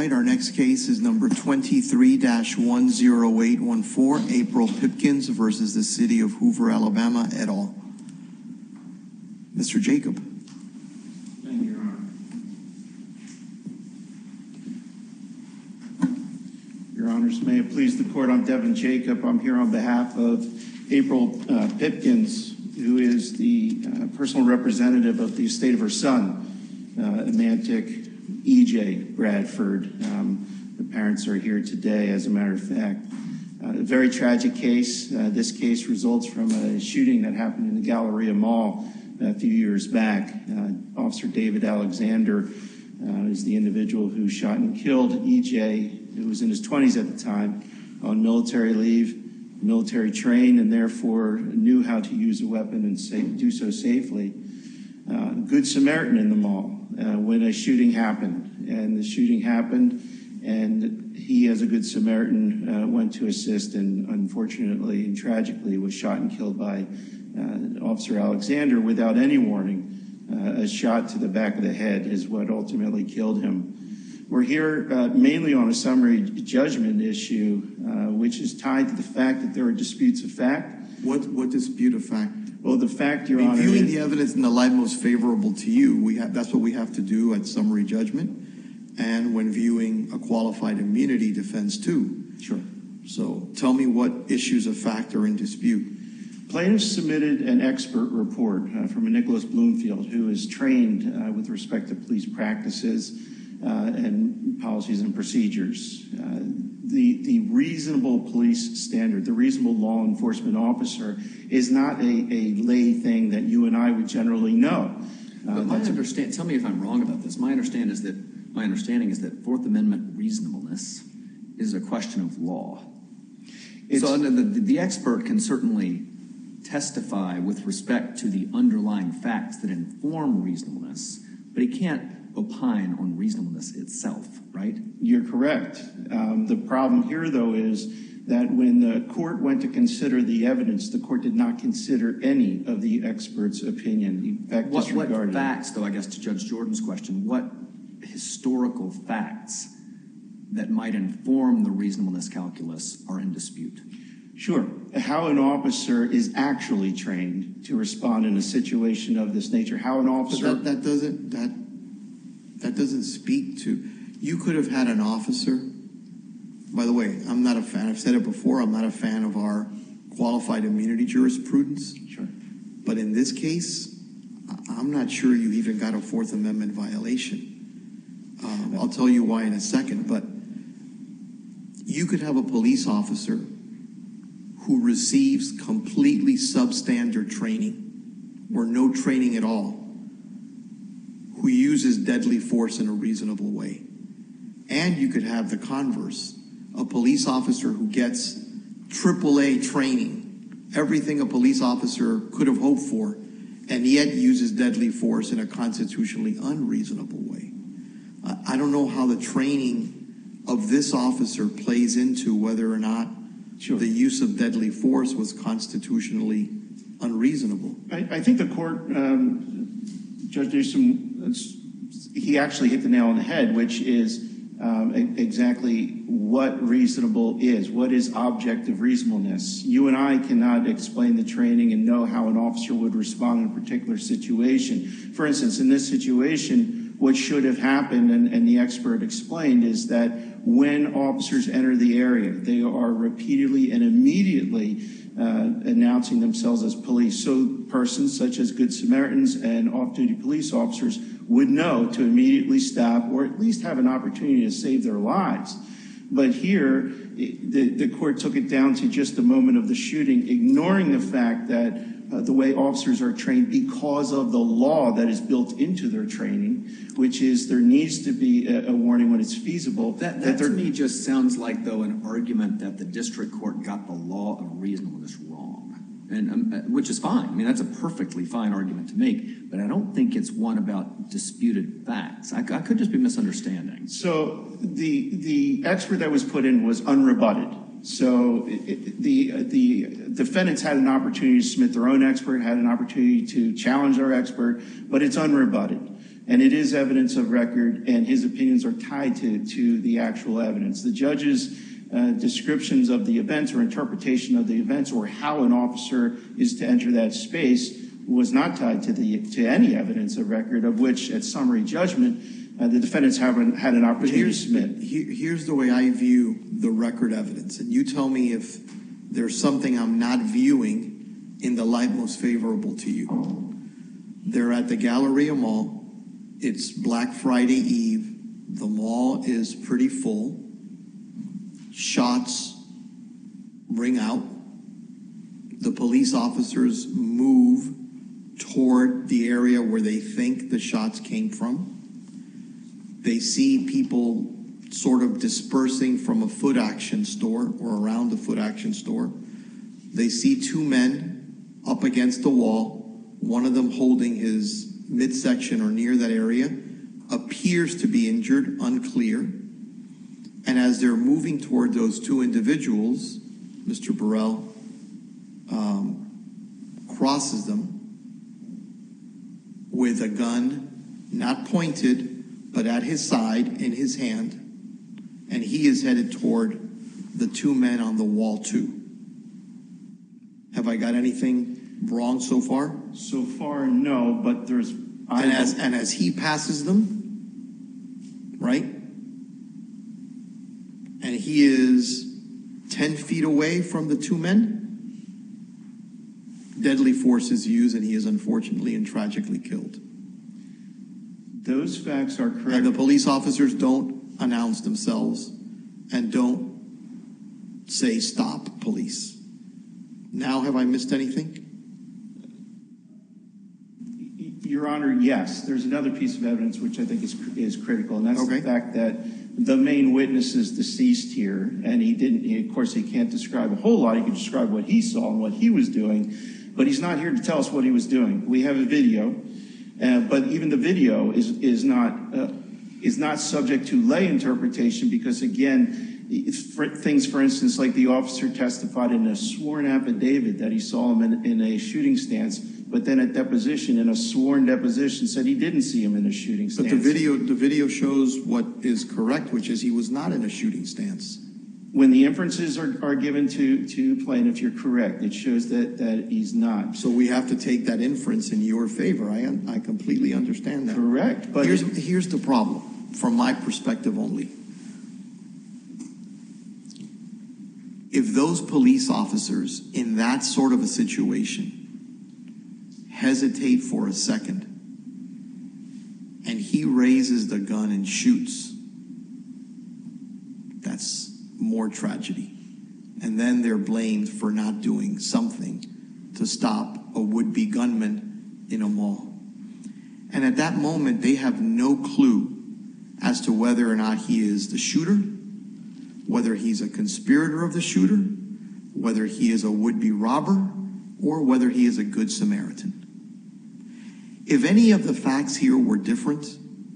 right, our next case is number 23-10814, April Pipkins versus the City of Hoover, Alabama, et al. Mr. Jacob. Thank you, Your Honor. Your Honors, may it please the Court, I'm Devin Jacob. I'm here on behalf of April Pipkins, who is the personal representative of the estate of her son, Amantic E.J. Bradford. The parents are here today, as a matter of fact. A very tragic case. This case results from a shooting that happened in the Galleria Mall a few years back. Officer David Alexander is the individual who shot and killed E.J., who was in his 20s at the time, on military leave, military trained, and therefore knew how to use a weapon and do so safely. Good Samaritan in the mall when a shooting happened. And the shooting happened, and he, as a Good Samaritan, went to assist, and unfortunately and tragically was shot and killed by Officer Alexander without any warning. A shot to the back of the head is what ultimately killed him. We're here mainly on a summary judgment issue, which is tied to the fact that there are disputes of fact. What dispute of fact? Well, the fact, Your Honor, viewing the evidence in the light most favorable to you, that's what we have to do at summary judgment, and when viewing a qualified immunity defense too. Sure. So tell me what issues of fact are in dispute. Plaintiffs submitted an expert report from a Nicholas Bloomfield, who is trained with respect to police practices and policies and procedures. The reasonable police standard, the reasonable law enforcement officer, is not a lay thing that you and I would generally know. Tell me if I'm wrong about this. My understanding is that Fourth Amendment reasonableness is a question of law. So the expert can certainly testify with respect to the underlying facts that inform reasonableness, but he can't opine on reasonableness itself, right? You're correct. The problem here, though, is that when the court went to consider the evidence, the court did not consider any of the expert's opinion. In fact, what facts, though, I guess to Judge Jordan's question, what historical facts that might inform the reasonableness calculus are in dispute? Sure. How an officer is actually trained to respond in a situation of this nature. How an officer... But that doesn't speak to... You could have had an officer... By the way, I'm not a fan. I've said it before. I'm not a fan of our qualified immunity jurisprudence. Sure. But in this case, I'm not sure you even got a Fourth Amendment violation. I'll tell you why in a second. But you could have a police officer who receives completely substandard training or no training at all, who uses deadly force in a reasonable way. And you could have the converse, a police officer who gets AAA training, everything a police officer could have hoped for, and yet uses deadly force in a constitutionally unreasonable way. I don't know how the training of this officer plays into whether or not the use of deadly force was constitutionally unreasonable. I think the court, Judge Newsom, he actually hit the nail on the head, which is exactly what reasonable is. What is objective reasonableness? You and I cannot explain the training and know how an officer would respond in a particular situation. For instance, in this situation, what should have happened, and the expert explained, is that when officers enter the area, they are repeatedly and immediately announcing themselves as police. So persons such as Good Samaritans and off-duty police officers would know to immediately stop or at least have an opportunity to save their lives. But here, the court took it down to just the moment of the shooting, ignoring the fact that the way officers are trained because of the law that is built into their training, which is there needs to be a warning when it's feasible. That to me just sounds like, though, an argument that the district court got the law of reasonableness wrong, and which is fine. I mean, that's a perfectly fine argument to make, but I don't think it's one about disputed facts. I could just be misunderstanding. So the expert that was put in was unrebutted. So the defendants had an opportunity to submit their own expert, had an opportunity to challenge our expert, but it's unrebutted. and it is evidence of record, and his opinions are tied to the actual evidence. The judge's descriptions of the events or interpretation of the events or how an officer is to enter that space was not tied to any evidence of record, of which at summary judgment the defendants haven't had an opportunity to submit. Here's the way I view the record evidence, and you tell me if there's something I'm not viewing in the light most favorable to you. They're at the Galleria Mall. It's Black Friday Eve. The mall is pretty full. Shots ring out. The police officers move toward the area where they think the shots came from. They see people sort of dispersing from a Foot Action store or around the Foot Action store. They see two men up against the wall, one of them holding his midsection or near that area, appears to be injured, unclear. And as they're moving toward those two individuals, Mr. Burrell crosses them with a gun, not pointed, but at his side, in his hand, and he is headed toward the two men on the wall too. Have I got anything wrong so far? So far, no, but there's... And as he passes them, right? And he is 10 feet away from the two men, deadly force is used, and he is unfortunately and tragically killed. Those facts are correct. And the police officers don't announce themselves and don't say, "Stop, police." Now, have I missed anything? Your Honor, yes. There's another piece of evidence which I think is critical, and that's the fact that the main witness is deceased here, and of course, he can't describe a whole lot. He can describe what he saw and what he was doing, but he's not here to tell us what he was doing. We have a video, but even the video is not subject to lay interpretation because, again, things, for instance, like the officer testified in a sworn affidavit that he saw him in a shooting stance, but then at deposition, in a sworn deposition, said he didn't see him in a shooting stance. But the video shows what is correct, which is he was not in a shooting stance. When the inferences are given to plaintiff, you're correct. It shows that he's not. So we have to take that inference in your favor. I completely understand that. Correct. But here's the problem, from my perspective only. If those police officers in that sort of a situation hesitate for a second and he raises the gun and shoots, that's more tragedy. And then they're blamed for not doing something to stop a would-be gunman in a mall. And at that moment, they have no clue as to whether or not he is the shooter, whether he's a conspirator of the shooter, whether he is a would-be robber, or whether he is a good Samaritan. If any of the facts here were different,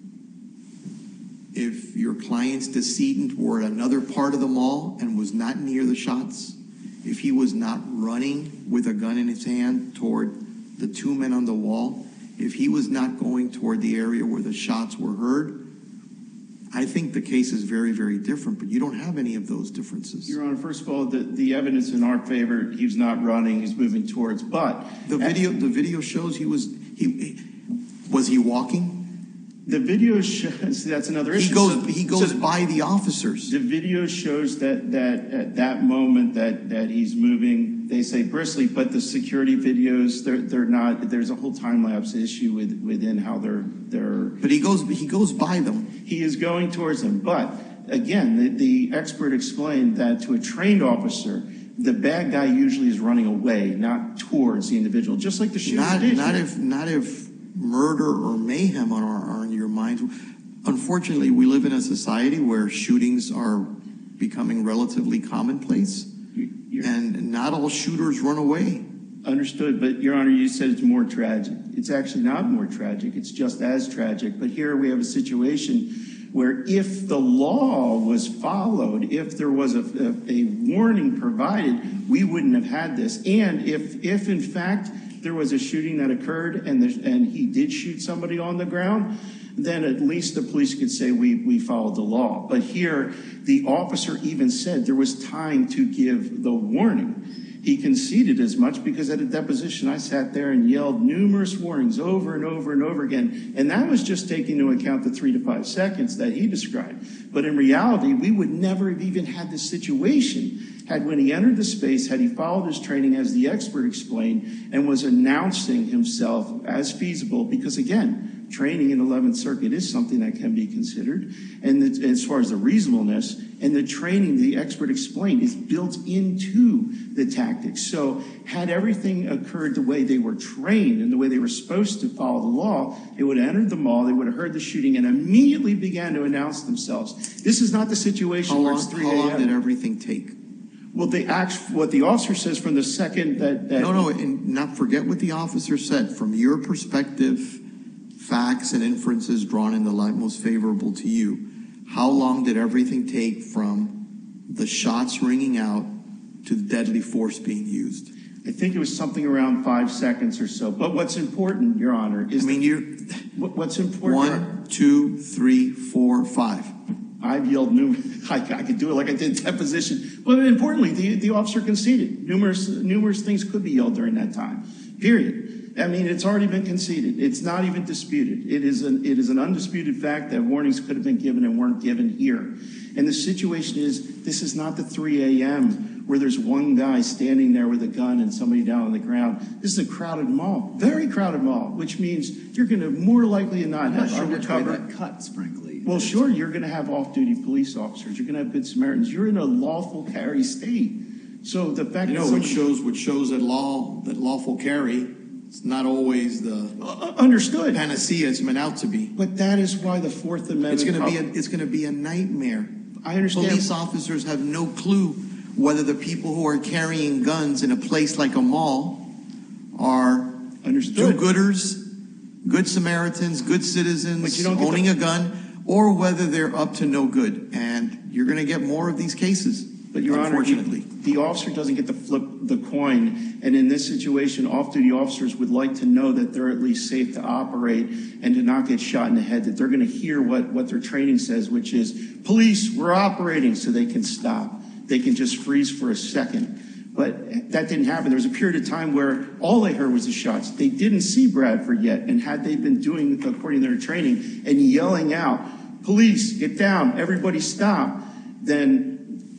if your client's decedent were at another part of the mall and was not near the shots, if he was not running with a gun in his hand toward the two men on the wall, if he was not going toward the area where the shots were heard, I think the case is very, very different, but you don't have any of those differences. Your Honor, first of all, the evidence in our favor, he was not running, he's moving towards, but... The video shows was he walking? The video shows, that's another issue. He goes by the officers. The video shows that at that moment that he's moving, they say briskly, but the security videos, they're not, there's a whole time-lapse issue within how they're... But he goes by them. He is going towards them, but again, the expert explained that to a trained officer, the bad guy usually is running away, not towards the individual, just like the shooter did. Not if murder or mayhem are in your mind. Unfortunately, we live in a society where shootings are becoming relatively commonplace, and not all shooters run away. Understood, but Your Honor, you said it's more tragic. It's actually not more tragic. It's just as tragic. But here we have a situation where if the law was followed, if there was a warning provided, we wouldn't have had this. And if in fact there was a shooting that occurred and he did shoot somebody on the ground, then at least the police could say we followed the law. But here, the officer even said there was time to give the warning. He conceded as much because at a deposition, I sat there and yelled numerous warnings over and over and over again. And that was just taking into account the 3 to 5 seconds that he described. But in reality, we would never have even had this situation had when he entered the space, had he followed his training as the expert explained and was announcing himself as feasible. Because again, training in 11th Circuit is something that can be considered. And as far as the reasonableness and the training the expert explained is built into the tactics. So had everything occurred the way they were trained and the way they were supposed to follow the law, they would have entered the mall, they would have heard the shooting and immediately began to announce themselves. This is not the situation where it's 3 a.m. How long did everything take? Well, what the officer says from the second that No, and not forget what the officer said. From your perspective, facts and inferences drawn in the light most favorable to you, how long did everything take from the shots ringing out to the deadly force being used? I think it was something around 5 seconds or so. But what's important, Your Honor, is what's important. 1, 2, 3, 4, 5. I've yelled I could do it like I did deposition. But importantly, the officer conceded. Numerous things could be yelled during that time. Period. I mean, it's already been conceded. It's not even disputed. It is an undisputed fact that warnings could have been given and weren't given here. And the situation is, this is not the 3 a.m. where there's one guy standing there with a gun and somebody down on the ground. This is a crowded mall, very crowded mall, which means you're going to more likely than not have undercover that cuts, frankly. Well, sure, you're going to have off-duty police officers. You're going to have good Samaritans. You're in a lawful carry state. So the fact which shows that lawful carry, it's not always the understood panacea it's meant out to be. But that is why the Fourth Amendment. It's going to be a nightmare. I understand. Police officers have no clue whether the people who are carrying guns in a place like a mall are do-gooders, good Samaritans, good citizens owning a gun, or whether they're up to no good. And you're going to get more of these cases. But, Your Honor, unfortunately, the officer doesn't get to flip the coin. And in this situation, off-duty officers would like to know that they're at least safe to operate and to not get shot in the head, that they're going to hear what their training says, which is, police, we're operating, so they can stop. They can just freeze for a second. But that didn't happen. There was a period of time where all they heard was the shots. They didn't see Bradford yet. And had they been doing, according to their training, and yelling out, police, get down, everybody stop, then...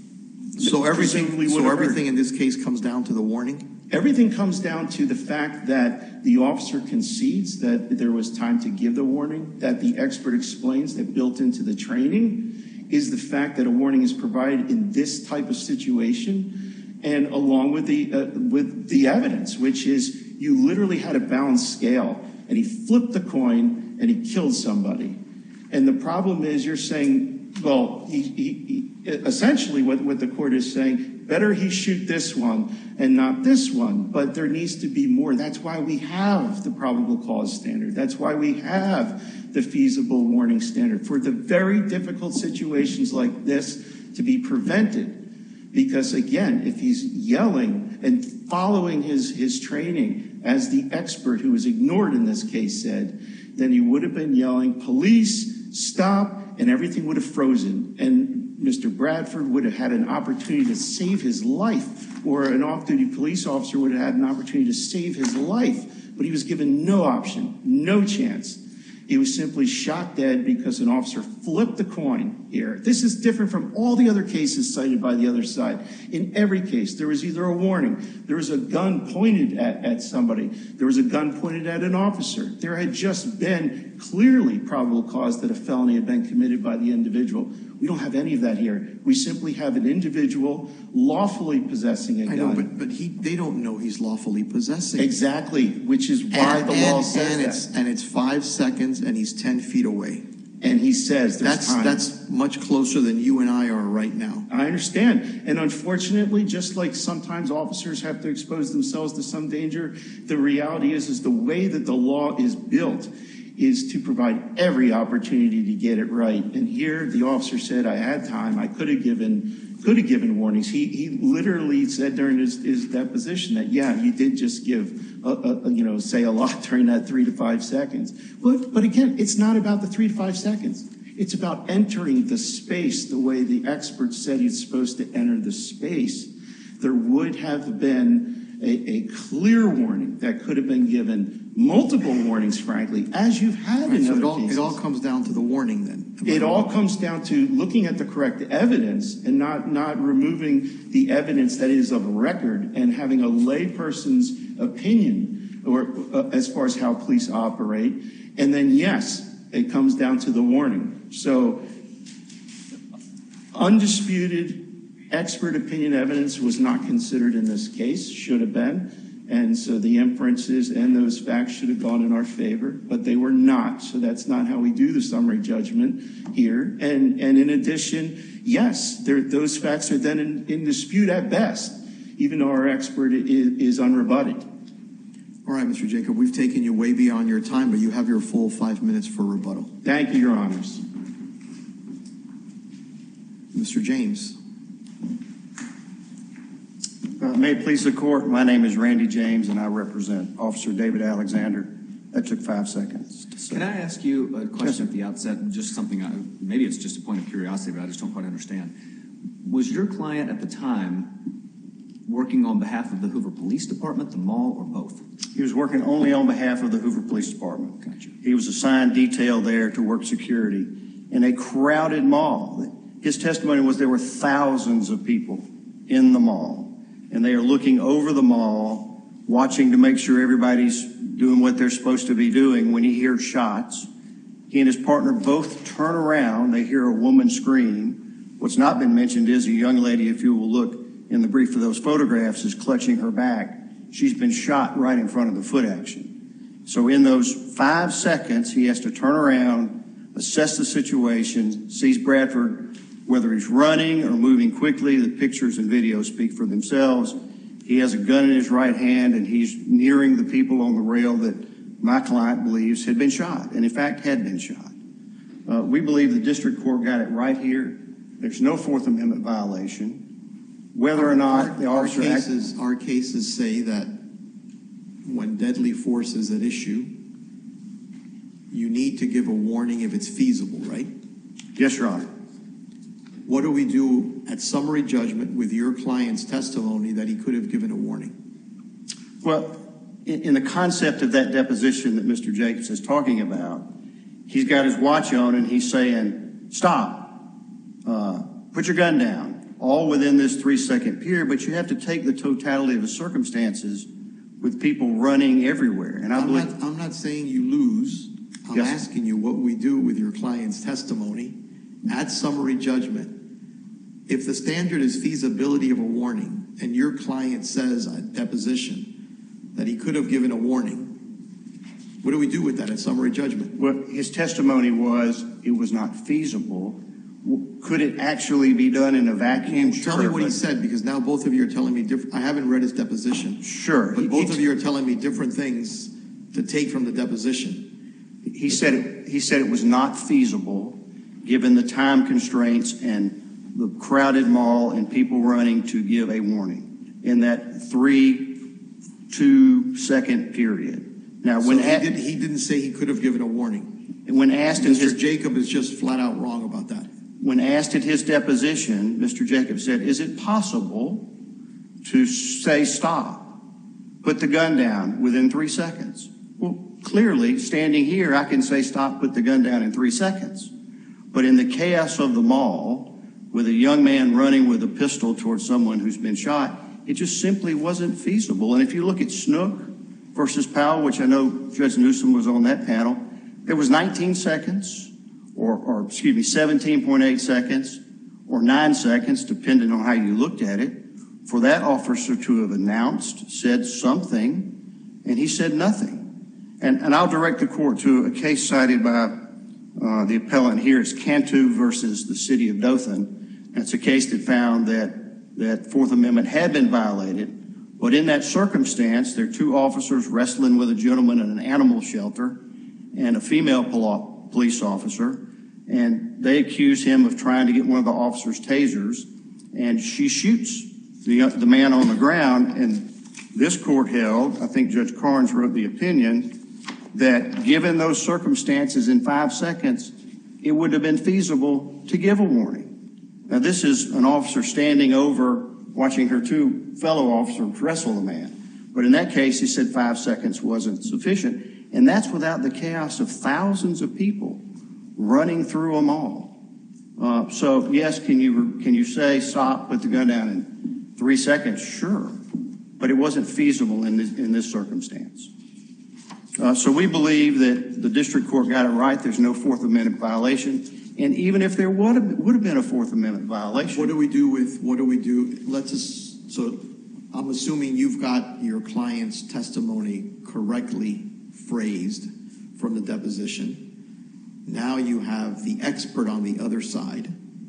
So everything in this case comes down to the warning? Everything comes down to the fact that the officer concedes that there was time to give the warning, that the expert explains that built into the training is the fact that a warning is provided in this type of situation, and along with the evidence, which is you literally had a balanced scale, and he flipped the coin and he killed somebody. And the problem is you're saying, well, he essentially what the court is saying, better he shoot this one and not this one, but there needs to be more. That's why we have the probable cause standard. That's why we have the feasible warning standard for the very difficult situations like this to be prevented. Because again, if he's yelling and following his training, as the expert who was ignored in this case said, then he would have been yelling, police, stop, and everything would have frozen. And Mr. Bradford would have had an opportunity to save his life, or an off-duty police officer would have had an opportunity to save his life, but he was given no option, no chance. He was simply shot dead because an officer flipped the coin here. This is different from all the other cases cited by the other side. In every case, there was either a warning, there was a gun pointed at somebody, there was a gun pointed at an officer. There had just been clearly probable cause that a felony had been committed by the individual. We don't have any of that here. We simply have an individual lawfully possessing a gun. I know, but they don't know he's lawfully possessing. Exactly, which is why the law says that. And it's 5 seconds, and he's 10 feet away. And he says there's time. That's much closer than you and I are right now. I understand. And unfortunately, just like sometimes officers have to expose themselves to some danger, the reality is the way that the law is built is to provide every opportunity to get it right. And here the officer said, I had time, I could have given warnings. He literally said during his deposition that, yeah, you did just give, say a lot during that 3 to 5 seconds. But again, it's not about the 3 to 5 seconds. It's about entering the space the way the expert said he's supposed to enter the space. There would have been a clear warning that could have been given, multiple warnings, frankly, as you've had in other cases. It all comes down to the warning then. It all comes down to looking at the correct evidence and not removing the evidence that is of record and having a layperson's opinion or as far as how police operate. And then, yes, it comes down to the warning. So undisputed expert opinion evidence was not considered in this case, should have been. And so the inferences and those facts should have gone in our favor, but they were not. So that's not how we do the summary judgment here. And in addition, yes, those facts are then in dispute at best, even though our expert is unrebutted. All right, Mr. Jacob, we've taken you way beyond your time, but you have your full 5 minutes for rebuttal. Thank you, Your Honors. Mr. James. May it please the court, my name is Randy James and I represent Officer David Alexander. That took 5 seconds to say. Can I ask you a question at the outset? Just something, maybe it's just a point of curiosity, but I just don't quite understand. Was your client at the time working on behalf of the Hoover Police Department, the mall, or both? He was working only on behalf of the Hoover Police Department. Gotcha. He was assigned detail there to work security in a crowded mall. His testimony was there were thousands of people in the mall. And they are looking over the mall, watching to make sure everybody's doing what they're supposed to be doing. When he hears shots, he and his partner both turn around. They hear a woman scream. What's not been mentioned is a young lady, if you will look in the brief of those photographs, is clutching her back. She's been shot right in front of the foot action. So in those 5 seconds, he has to turn around, assess the situation, sees Bradford, whether he's running or moving quickly. The pictures and videos speak for themselves. He has a gun in his right hand, and he's nearing the people on the rail that my client believes had been shot, and in fact had been shot. We believe the district court got it right here. There's no Fourth Amendment violation. Whether or not the officer... Our cases say that when deadly force is at issue, you need to give a warning if it's feasible, right? Yes, Your Honor. What do we do at summary judgment with your client's testimony that he could have given a warning? Well, in the concept of that deposition that Mr. Jacobs is talking about, he's got his watch on and he's saying, stop, put your gun down, all within this 3-second period, but you have to take the totality of the circumstances with people running everywhere. And I'm not saying you lose. I'm asking you what we do with your client's testimony at summary judgment. If the standard is feasibility of a warning and your client says at deposition that he could have given a warning, what do we do with that at summary judgment? Well, his testimony was it was not feasible. Could it actually be done in a vacuum? Sure. Tell me what he said, because now both of you are telling me different. I haven't read his deposition. Sure. But both of you are telling me different things to take from the deposition. He said it was not feasible given the time constraints and the crowded mall and people running to give a warning in that 2-second period. Now, when he didn't say he could have given a warning. And when asked, Mr. Jacob is just flat out wrong about that. When asked at his deposition, Mr. Jacob said, "Is it possible to say stop, put the gun down within 3 seconds?" Well, clearly, standing here, I can say stop, put the gun down in 3 seconds. But in the chaos of the mall, with a young man running with a pistol towards someone who's been shot, it just simply wasn't feasible. And if you look at Snook versus Powell, which I know Judge Newsom was on that panel, there was 19 seconds, or 17.8 seconds, or 9 seconds, depending on how you looked at it, for that officer to have announced, said something, and he said nothing. And I'll direct the court to a case cited by the appellant here. It's Cantu versus the city of Dothan. It's a case that found that Fourth Amendment had been violated, but in that circumstance, there are 2 officers wrestling with a gentleman in an animal shelter, and a female police officer, and they accuse him of trying to get one of the officers' tasers, and she shoots the man on the ground. And this court held, I think Judge Carnes wrote the opinion, that given those circumstances in 5 seconds, it would have been feasible to give a warning. Now, this is an officer standing over, watching her two fellow officers wrestle the man. But in that case, he said 5 seconds wasn't sufficient. And that's without the chaos of thousands of people running through a mall. So yes, can you say stop, put the gun down in 3 seconds? Sure, but it wasn't feasible in this circumstance. So we believe that the district court got it right. There's no Fourth Amendment violation, and even if there would have been a Fourth Amendment violation, what do we do? Let's just, so I'm assuming you've got your client's testimony correctly phrased from the deposition. Now you have the expert on the other side,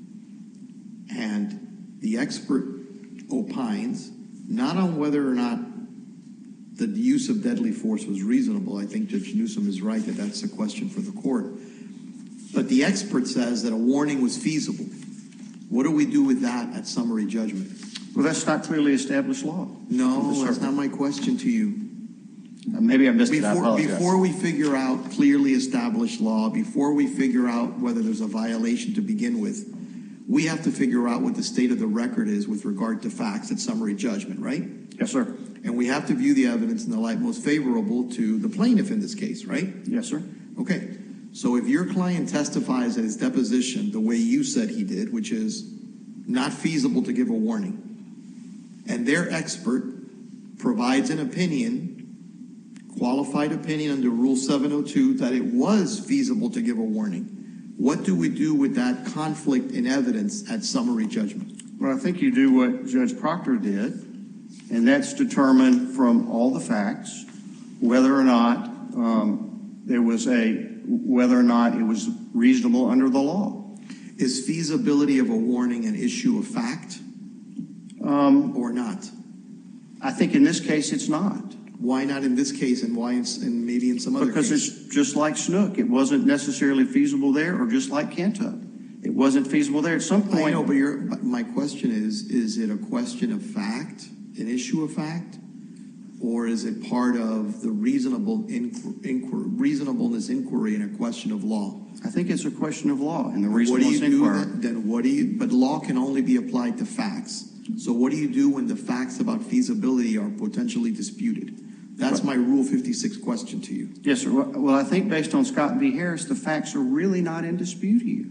and the expert opines not on whether or not the use of deadly force was reasonable. I think Judge Newsom is right that that's a question for the court. But the expert says that a warning was feasible. What do we do with that at summary judgment? Well, that's not clearly established law. No, that's not my question to you. Maybe I missed it. I apologize. Before we figure out clearly established law, before we figure out whether there's a violation to begin with, we have to figure out what the state of the record is with regard to facts at summary judgment, right? Yes, sir. And we have to view the evidence in the light most favorable to the plaintiff in this case, right? Yes, sir. Okay. So if your client testifies at his deposition the way you said he did, which is not feasible to give a warning, and their expert provides an opinion, qualified opinion under Rule 702, that it was feasible to give a warning, what do we do with that conflict in evidence at summary judgment? Well, I think you do what Judge Proctor did, and that's determine from all the facts whether or not whether or not it was reasonable under the law. Is feasibility of a warning an issue of fact or not? I think in this case it's not. Why not in this case, and why in maybe in some other because case? It's just like Snook. It wasn't necessarily feasible there, or just like Kento. It wasn't feasible there at some point. I know, but my question is it a question of fact, an issue of fact, or is it part of the reasonableness inquiry in a question of law? I think it's a question of law and the reasonableness inquiry. But law can only be applied to facts. So what do you do when the facts about feasibility are potentially disputed? That's my Rule 56 question to you. Yes, sir. Well, I think based on Scott v. Harris, the facts are really not in dispute here.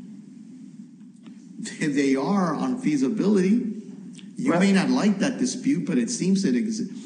They are on feasibility. You may not like that dispute, but it seems that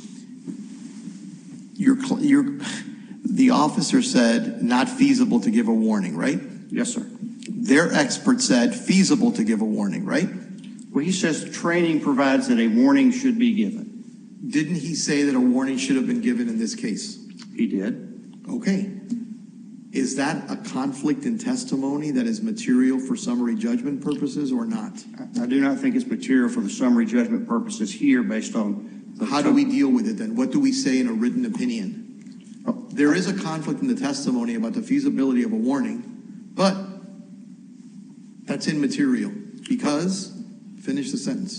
the officer said not feasible to give a warning, right? Yes, sir. Their expert said feasible to give a warning, right? Well, he says training provides that a warning should be given. Didn't he say that a warning should have been given in this case? He did. Okay. Is that a conflict in testimony that is material for summary judgment purposes or not? I do not think it's material for the summary judgment purposes here based on... How do we deal with it then? What do we say in a written opinion? There is a conflict in the testimony about the feasibility of a warning, but that's immaterial because... Finish the sentence.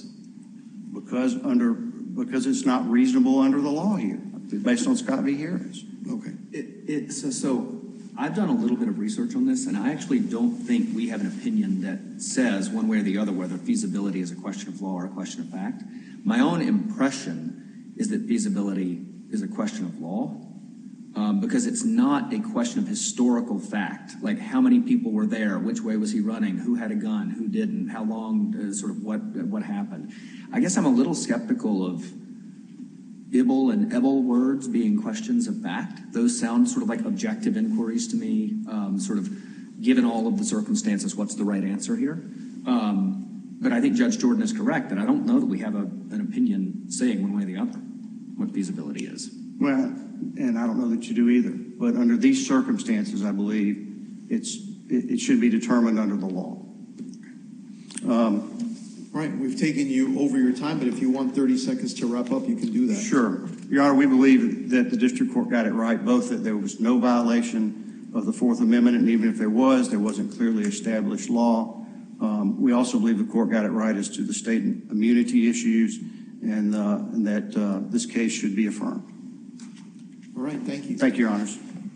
Because it's not reasonable under the law here, based on Scott v. Harris. Okay. So I've done a little bit of research on this, and I actually don't think we have an opinion that says one way or the other whether feasibility is a question of law or a question of fact. My own impression is that feasibility is a question of law because it's not a question of historical fact, like how many people were there, which way was he running, who had a gun, who didn't, how long, sort of what happened. I guess I'm a little skeptical of Ibble and Ebel words being questions of fact. Those sound sort of like objective inquiries to me, sort of given all of the circumstances, what's the right answer here? But I think Judge Jordan is correct, and I don't know that we have an opinion saying one way or the other what feasibility is. Well, and I don't know that you do either, but under these circumstances, I believe it should be determined under the law. All right, we've taken you over your time, but if you want 30 seconds to wrap up, you can do that. Sure. Your Honor, we believe that the district court got it right, both that there was no violation of the Fourth Amendment, and even if there wasn't clearly established law. We also believe the court got it right as to the state immunity issues, and that this case should be affirmed. All right, thank you. Thank you, Your Honors.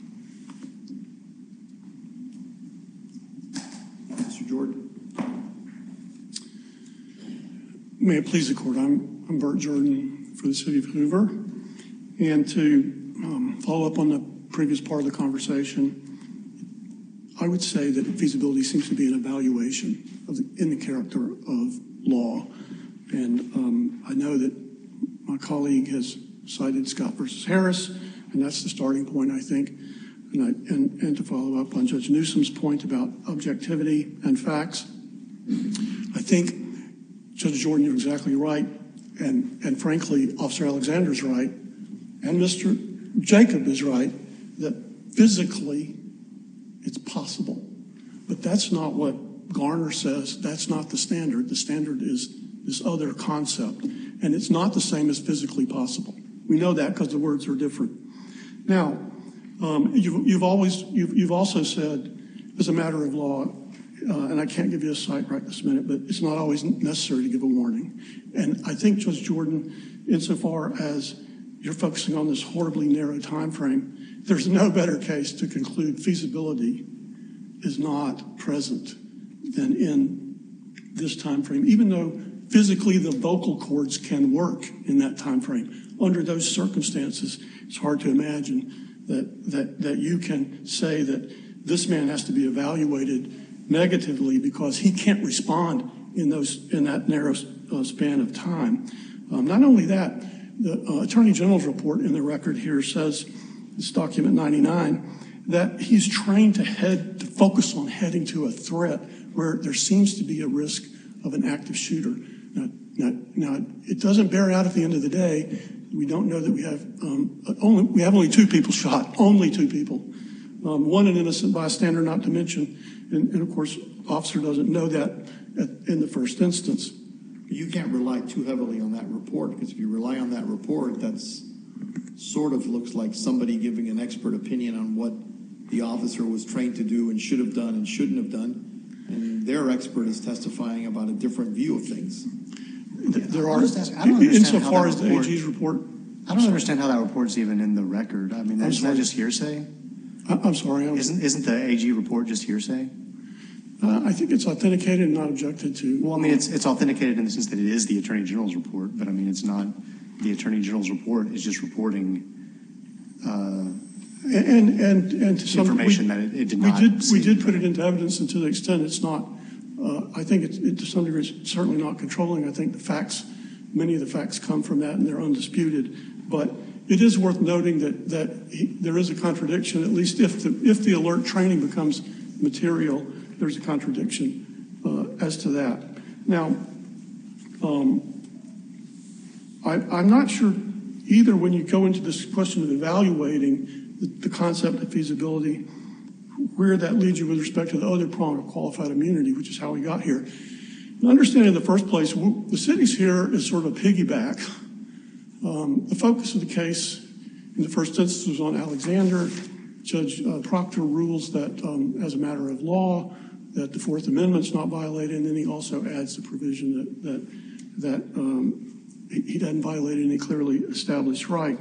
Mr. Jordan. May it please the court, I'm Bert Jordan for the city of Hoover. And to follow up on the previous part of the conversation, I would say that feasibility seems to be an evaluation in the character of law. And I know that my colleague has cited Scott versus Harris, and that's the starting point, I think. And to follow up on Judge Newsom's point about objectivity and facts, I think Judge Jordan, you're exactly right. And frankly, Officer Alexander's right. And Mr. Jacob is right that physically it's possible. But that's not what Garner says. That's not the standard. The standard is this other concept. And it's not the same as physically possible. We know that because the words are different. Now, you've also said, as a matter of law, and I can't give you a cite right this minute, but it's not always necessary to give a warning. And I think, Judge Jordan, insofar as you're focusing on this horribly narrow time frame, there's no better case to conclude feasibility is not present than in this time frame, even though physically the vocal cords can work in that time frame. Under those circumstances, it's hard to imagine that you can say that this man has to be evaluated negatively because he can't respond in that narrow span of time. Not only that, the Attorney General's report in the record here says, it's document 99, that he's trained to focus on heading to a threat where there seems to be a risk of an active shooter. Now, it doesn't bear out at the end of the day. We don't know that we have only 2 people shot, only 2 people. One an innocent bystander, not to mention, and of course, officer doesn't know that in the first instance. You can't rely too heavily on that report, because if you rely on that report, that's sort of looks like somebody giving an expert opinion on what the officer was trained to do and should have done and shouldn't have done. And their expert is testifying about a different view of things. There are, insofar as the AG's report. I don't understand how that report's even in the record. I mean, isn't that just hearsay? I'm sorry. Isn't the AG report just hearsay? I think it's authenticated and not objected to. Well, I mean, it's authenticated in the sense that it is the Attorney General's report, but I mean, it's not the Attorney General's report. It's just reporting and to some information that it did not. We did put it into evidence, and to the extent it's not, I think it to some degree it's certainly not controlling. I think many of the facts come from that, and they're undisputed. But it is worth noting that there is a contradiction, at least if the alert training becomes material, there's a contradiction as to that. Now, I'm not sure either when you go into this question of evaluating the concept of feasibility, where that leads you with respect to the other prong of qualified immunity, which is how we got here. And understand in the first place, the city's here is sort of a piggyback. The focus of the case in the first instance was on Alexander. Judge Proctor rules that as a matter of law, that the Fourth Amendment's not violated, and then he also adds the provision that he doesn't violate any clearly established right.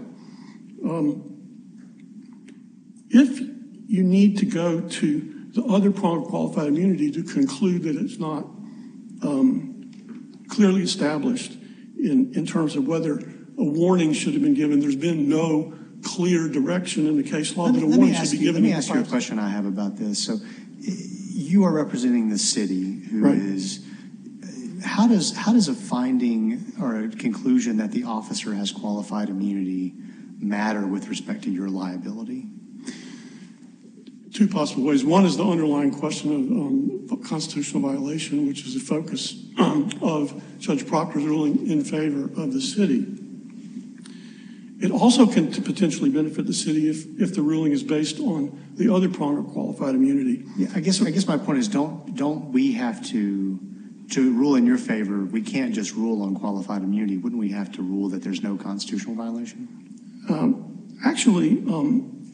If you need to go to the other prong of qualified immunity to conclude that it's not clearly established in terms of whether a warning should have been given, there's been no clear direction in the case law that a warning should be given. Let me ask you a question I have about this. So you are representing the city, who is, how does a finding or a conclusion that the officer has qualified immunity matter with respect to your liability? 2 possible ways. One is the underlying question of constitutional violation, which is the focus of Judge Proctor's ruling in favor of the city. It also can potentially benefit the city if the ruling is based on the other prong of qualified immunity. Yeah, I guess my point is, don't we have to rule in your favor? We can't just rule on qualified immunity. Wouldn't we have to rule that there's no constitutional violation? Actually,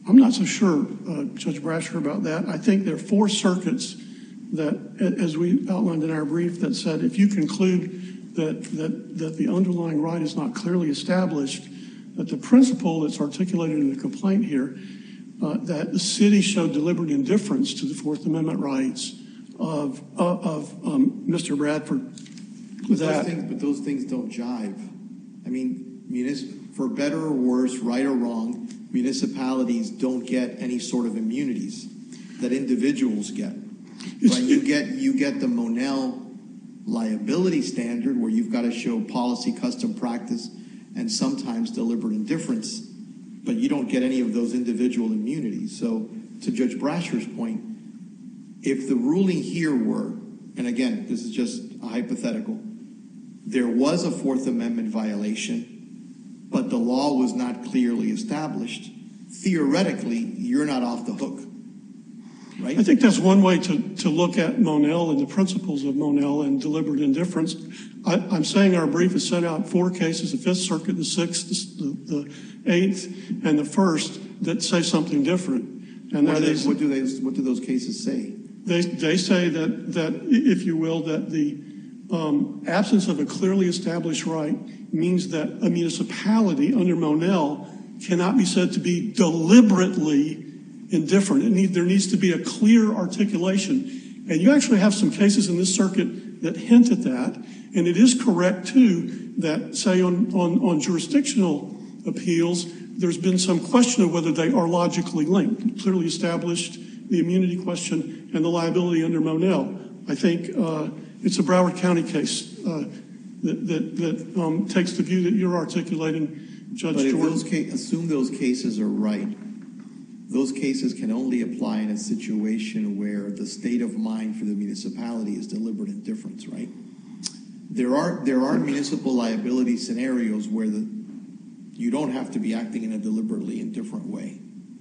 I'm not so sure, Judge Brasher, about that. I think there are 4 circuits that, as we outlined in our brief, that said if you conclude that the underlying right is not clearly established, that the principle that's articulated in the complaint here, that the city showed deliberate indifference to the Fourth Amendment rights of Mr. Bradford. But those things don't jive. I mean, for better or worse, right or wrong, municipalities don't get any sort of immunities that individuals get. Right? You get the Monell liability standard where you've got to show policy, custom, practice, and sometimes deliberate indifference, but you don't get any of those individual immunities. So to Judge Brasher's point, if the ruling here were, and again, this is just a hypothetical, there was a Fourth Amendment violation, but the law was not clearly established, theoretically, you're not off the hook, right? I think that's one way to look at Monell and the principles of Monell and deliberate indifference. I'm saying our brief has set out 4 cases, the Fifth Circuit, the Sixth, the Eighth, and the First, that say something different. And what do those cases say? They say that if you will, that the absence of a clearly established right means that a municipality under Monell cannot be said to be deliberately indifferent. There needs to be a clear articulation. And you actually have some cases in this circuit that hint at that. And it is correct, too, that, say, on jurisdictional appeals, there's been some question of whether they are logically linked. Clearly established the immunity question and the liability under Monell. I think it's a Broward County case that takes the view that you're articulating, Judge Jordan. But assume those cases are right. Those cases can only apply in a situation where the state of mind for the municipality is deliberate indifference, right? There are municipal liability scenarios where you don't have to be acting in a deliberately indifferent way.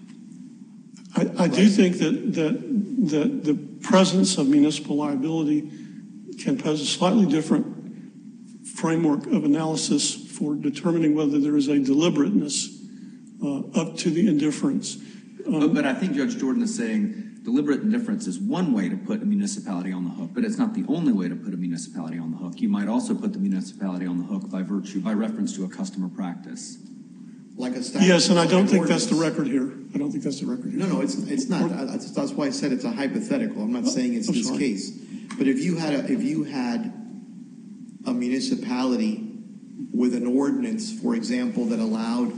I do think that the presence of municipal liability can pose a slightly different framework of analysis for determining whether there is a deliberateness up to the indifference. But I think Judge Jordan is saying deliberate indifference is one way to put a municipality on the hook, but it's not the only way to put a municipality on the hook. You might also put the municipality on the hook by reference to a customer practice. Like a statute. Yes, and I don't think that's the record here. I don't think that's the record here. No, it's not. That's why I said it's a hypothetical. I'm not saying it's this case. But if you had a municipality with an ordinance, for example, that allowed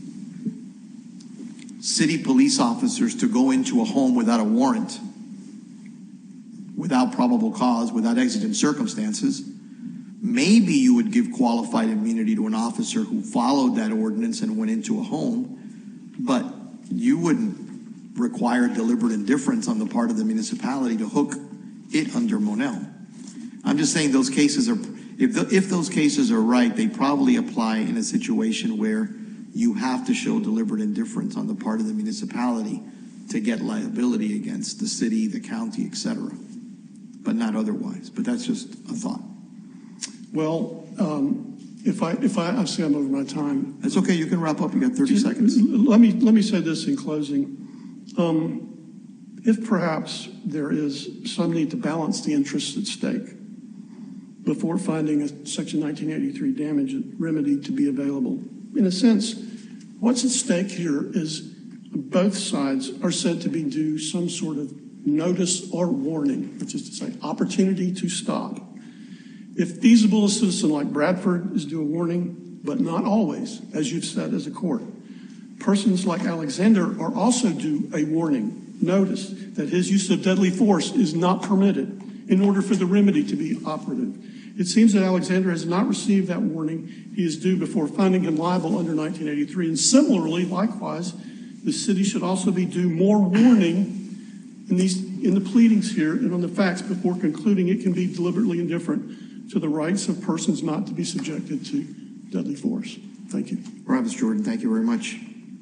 city police officers to go into a home without a warrant, without probable cause, without exigent circumstances, maybe you would give qualified immunity to an officer who followed that ordinance and went into a home, but you wouldn't require deliberate indifference on the part of the municipality to hook it under Monell. I'm just saying those cases are, if those cases are right, they probably apply in a situation where you have to show deliberate indifference on the part of the municipality to get liability against the city, the county, etc., but not otherwise. But that's just a thought. Well, if I see I'm over my time. That's okay. You can wrap up. You got 30 seconds. Let me say this in closing. If perhaps there is some need to balance the interests at stake before finding a Section 1983 damage remedy to be available, in a sense, what's at stake here is both sides are said to be due some sort of notice or warning, which is to say opportunity to stop. If feasible, a citizen like Bradford is due a warning, but not always, as you've said as a court. Persons like Alexander are also due a warning, notice that his use of deadly force is not permitted in order for the remedy to be operative. It seems that Alexander has not received that warning. He is due before finding him liable under 1983. And similarly, likewise, the city should also be due more warning in the pleadings here and on the facts before concluding it can be deliberately indifferent to the rights of persons not to be subjected to deadly force. Thank you. Mr. Jordan, thank you very much.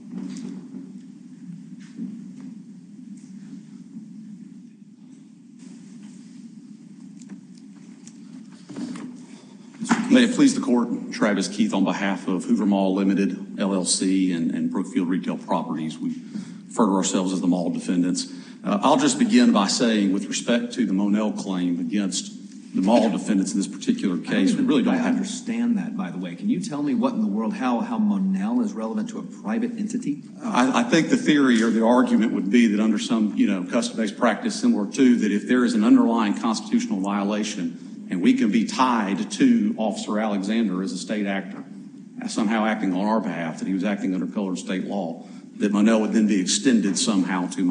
May it please the court, Travis Keith on behalf of Hoover Mall Limited, LLC, and Brookfield Retail Properties. We refer to ourselves as the mall defendants. I'll just begin by saying, with respect to the Monell claim against the mall defendants in this particular case, we really don't understand that, by the way. Can you tell me what in the world, how Monell is relevant to a private entity? I think the theory or the argument would be that under some, custom-based practice similar to that, if there is an underlying constitutional violation and we can be tied to Officer Alexander as a state actor, somehow acting on our behalf, that he was acting under color of state law, that Monell would then be extended somehow to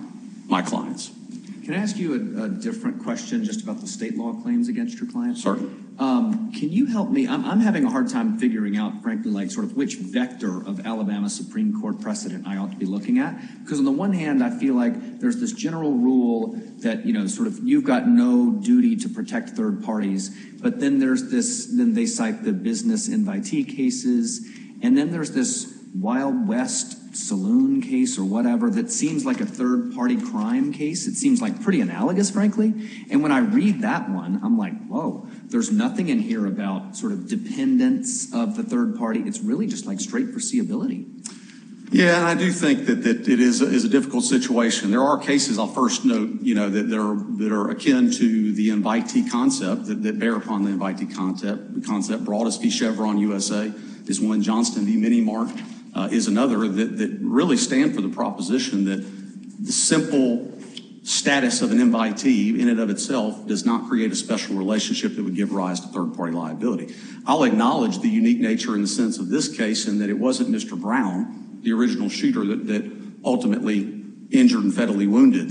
my clients. Can I ask you a different question just about the state law claims against your client? Certainly. Can you help me? I'm having a hard time figuring out, frankly, like sort of which vector of Alabama Supreme Court precedent I ought to be looking at. Because on the one hand, I feel like there's this general rule that, sort of you've got no duty to protect third parties. But then there's this, then they cite the business invitee cases. And then there's this Wild West saloon case or whatever that seems like a third-party crime case. It seems like pretty analogous, frankly. And when I read that one, I'm like, whoa, there's nothing in here about sort of dependence of the third party. It's really just like straight foreseeability. Yeah, and I do think that it is a difficult situation. There are cases, I'll first note, that are akin to the invitee concept, that bear upon the invitee concept. Broadus v. Chevron USA is one. Johnston v. Minimart is another that really stand for the proposition that the simple status of an invitee in and of itself does not create a special relationship that would give rise to third-party liability. I'll acknowledge the unique nature in the sense of this case in that it wasn't Mr. Brown, the original shooter, that ultimately injured and fatally wounded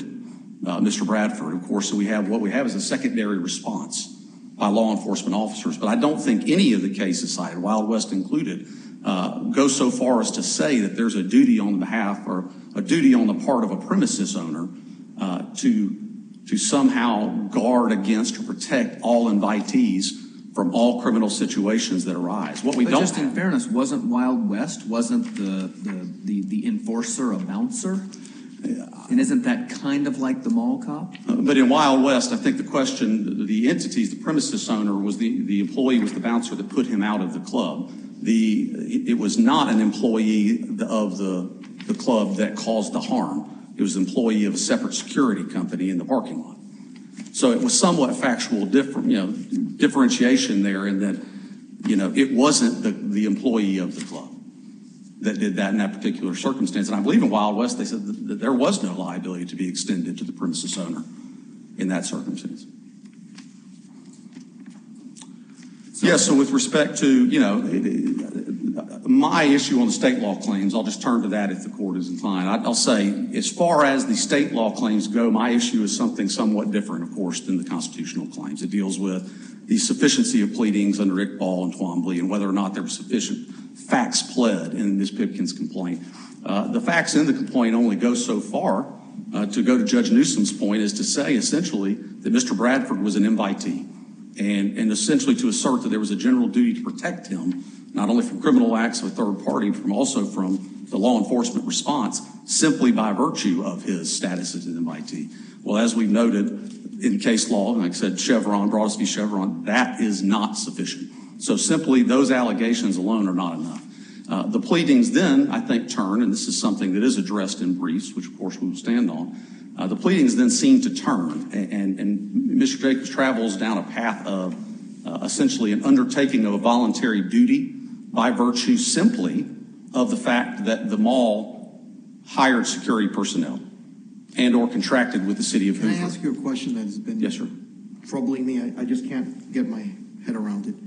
Mr. Bradford. Of course, so what we have is a secondary response by law enforcement officers. But I don't think any of the cases cited, Wild West included, go so far as to say that there's a duty on behalf or a duty on the part of a premises owner to somehow guard against or protect all invitees from all criminal situations that arise. What we don't just in fairness, wasn't Wild West, wasn't the enforcer a bouncer? And isn't that kind of like the mall cop? But in Wild West, I think the question, the entities, the premises owner was the employee, was the bouncer that put him out of the club. It was not an employee of the club that caused the harm. It was an employee of a separate security company in the parking lot. So it was somewhat factual differentiation there in that, it wasn't the employee of the club that did that in that particular circumstance. And I believe in Wild West, they said that there was no liability to be extended to the premises owner in that circumstance. So with respect to, my issue on the state law claims, I'll just turn to that if the court is inclined. I'll say, as far as the state law claims go, my issue is something somewhat different, of course, than the constitutional claims. It deals with the sufficiency of pleadings under Iqbal and Twombly and whether or not there were sufficient facts pled in Ms. Pipkin's complaint. The facts in the complaint only go so far. To go to Judge Newsom's point is to say, essentially, that Mr. Bradford was an invitee. And essentially to assert that there was a general duty to protect him, not only from criminal acts of a third party, but also from the law enforcement response, simply by virtue of his status as an invitee. Well, as we've noted in case law, like I said, Chevron, Broadus v. Chevron, that is not sufficient. So simply those allegations alone are not enough. The pleadings then, I think, turn, and this is something that is addressed in briefs, which of course we will stand on. The pleadings then seem to turn, and Mr. Jacobs travels down a path of essentially an undertaking of a voluntary duty by virtue simply of the fact that the mall hired security personnel and or contracted with the city of Hoover. Can I ask you a question that has been troubling me? I just can't get my head around it.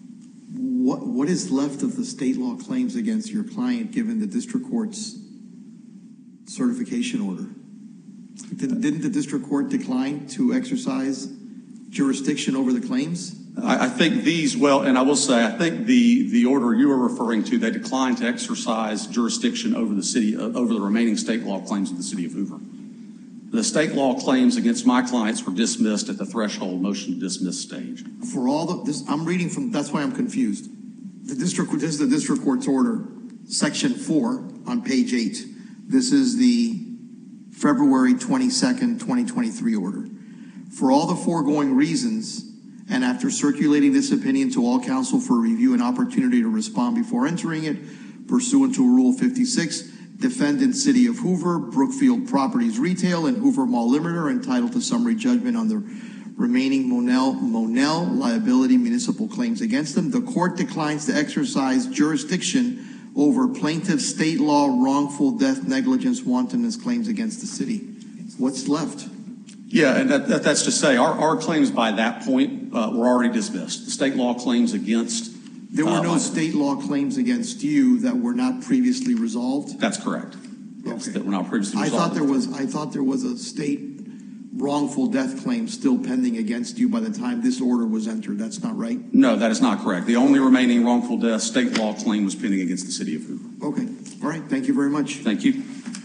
What is left of the state law claims against your client given the district court's certification order? Didn't the district court decline to exercise jurisdiction over the claims? I think and I will say, I think the order you are referring to, they declined to exercise jurisdiction over over the remaining state law claims of the city of Hoover. The state law claims against my clients were dismissed at the threshold motion to dismiss stage. For all this, I'm reading from, that's why I'm confused. This is the district court's order, section 4 on page 8. This is the February 22nd, 2023 order. For all the foregoing reasons, and after circulating this opinion to all counsel for review and opportunity to respond before entering it, pursuant to Rule 56, Defendant City of Hoover, Brookfield Properties Retail, and Hoover Mall Limited are entitled to summary judgment on the remaining Monell liability municipal claims against them. The court declines to exercise jurisdiction over plaintiff's state law wrongful death, negligence, wantonness claims against the city. What's left? Yeah, and that's to say our claims by that point were already dismissed. The state law claims against... There were no state law claims against you that were not previously resolved? That's correct. Yes, Okay. that were not previously I resolved. thought there was a state wrongful death claim still pending against you by the time this order was entered. That's not right? No, that is not correct. The only remaining wrongful death state law claim was pending against the city of Hoover. Okay. All right. Thank you very much. Thank you.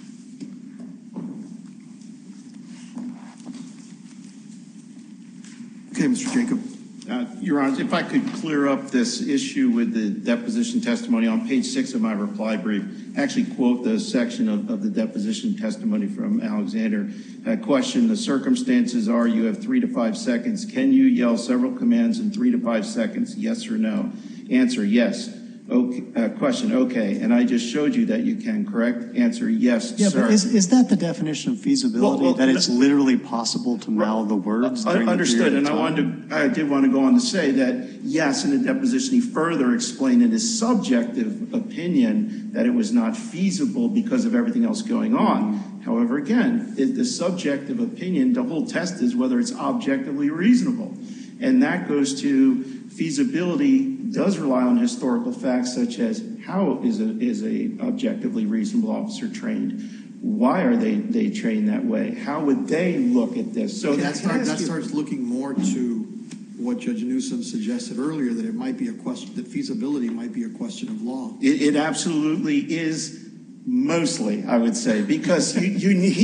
Okay, Mr. Jacob. Your Honor, if I could clear up this issue with the deposition testimony on page 6 of my reply brief, actually quote the section of the deposition testimony from Alexander. Question, the circumstances are you have 3 to 5 seconds. Can you yell several commands in 3 to 5 seconds? Yes or no? Answer, yes. Okay, question, okay. And I just showed you that you can, correct? Answer, yes, Yeah, sir. but is that the definition of feasibility, Well, that it's literally possible to mouth the words during Understood, the and period of time? I did want to go on to say that, yes, in the deposition, he further explained in his subjective opinion that it was not feasible because of everything else going on. However, again, the subjective opinion, the whole test is whether it's objectively reasonable. And that goes to feasibility does rely on historical facts such as how is a objectively reasonable officer trained? Why are they trained that way? How would they look at this? So that starts looking more to what Judge Newsom suggested earlier, that it might be a question, that feasibility might be a question of law. It absolutely is. Mostly, I would say, because you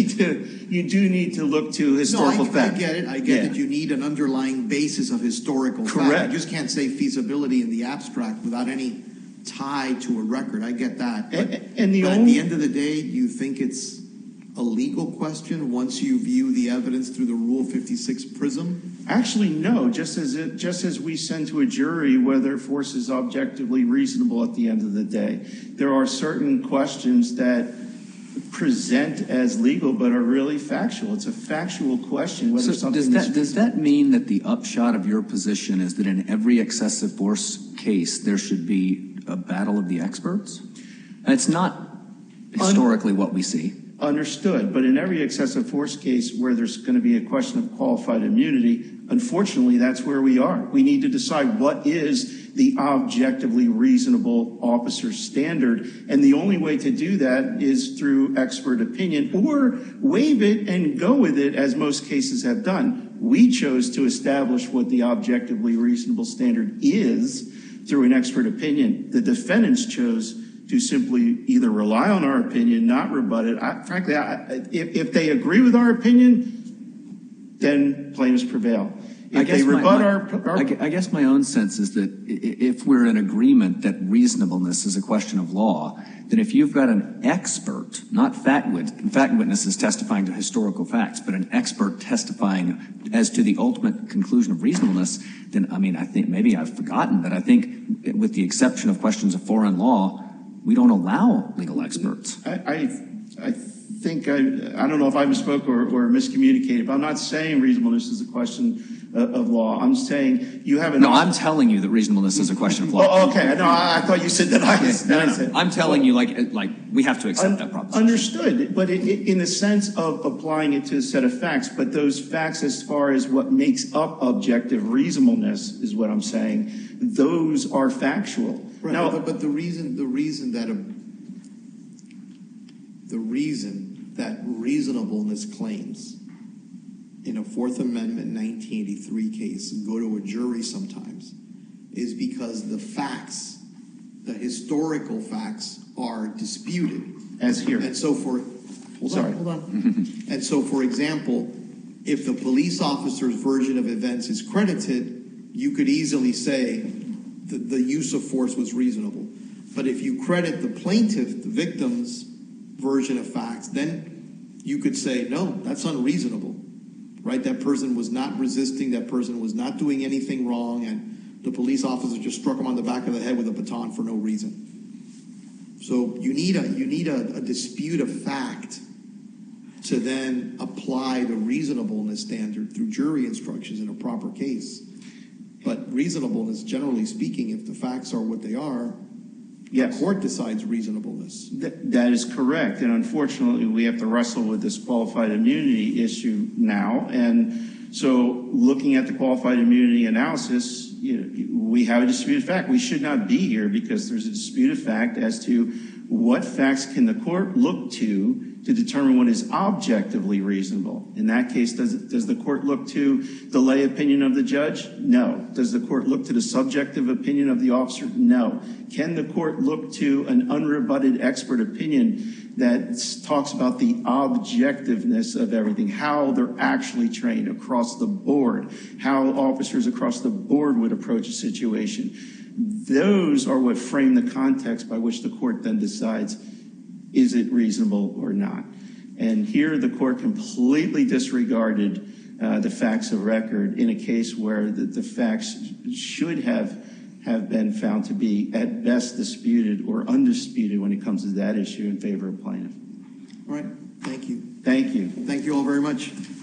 do need to look to historical facts. I get it. I get that you need an underlying basis of historical fact. Correct. You just can't say feasibility in the abstract without any tie to a record. I get that. But at the end of the day, you think it's a legal question once you view the evidence through the Rule 56 prism? Actually, no. Just as we send to a jury whether force is objectively reasonable at the end of the day, there are certain questions that present as legal but are really factual. It's a factual question whether something does that mean that the upshot of your position is that in every excessive force case there should be a battle of the experts? And it's not historically what we see. Understood, but in every excessive force case where there's going to be a question of qualified immunity, unfortunately, that's where we are. We need to decide what is the objectively reasonable officer standard, and the only way to do that is through expert opinion, or waive it and go with it, as most cases have done. We chose to establish what the objectively reasonable standard is through an expert opinion. The defendants chose to simply either rely on our opinion, not rebut it. Frankly, if they agree with our opinion, then plaintiffs prevail. If they rebut I guess my own sense is that if we're in agreement that reasonableness is a question of law, then if you've got an expert, not fact witnesses testifying to historical facts, but an expert testifying as to the ultimate conclusion of reasonableness, then, I think maybe I've forgotten, but I think with the exception of questions of foreign law, we don't allow legal experts. I think I don't know if I misspoke or miscommunicated, but I'm not saying reasonableness is a question of law. I'm saying you have an... No, I'm telling you that reasonableness is a question of law. Oh, okay. No, I thought you said that. I'm telling you, like we have to accept that proposition. Understood, but in the sense of applying it to a set of facts, but those facts as far as what makes up objective reasonableness is what I'm saying. Those are factual. Right, now, but the reason that reasonableness claims in a Fourth Amendment 1983 case go to a jury sometimes is because the facts, the historical facts, are disputed. As here. And so hold on. And so, for example, if the police officer's version of events is credited, you could easily say the use of force was reasonable. But if you credit the plaintiff, the victim's version of facts, then you could say, no, that's unreasonable, right? That person was not resisting, that person was not doing anything wrong, and the police officer just struck him on the back of the head with a baton for no reason. So you need a dispute of fact to then apply the reasonableness standard through jury instructions in a proper case. But reasonableness, generally speaking, if the facts are what they are, Yes. the court decides reasonableness. That is correct. And unfortunately, we have to wrestle with this qualified immunity issue now. And so looking at the qualified immunity analysis, we have a disputed fact. We should not be here because there's a disputed fact as to what facts can the court look to determine what is objectively reasonable. In that case, does the court look to the lay opinion of the judge? No. Does the court look to the subjective opinion of the officer? No. Can the court look to an unrebutted expert opinion that talks about the objectiveness of everything, how they're actually trained across the board, how officers across the board would approach a situation? Those are what frame the context by which the court then decides, is it reasonable or not? And here the court completely disregarded the facts of record in a case where the facts should have been found to be at best disputed or undisputed when it comes to that issue in favor of plaintiff. All right. Thank you. Thank you. Thank you all very much.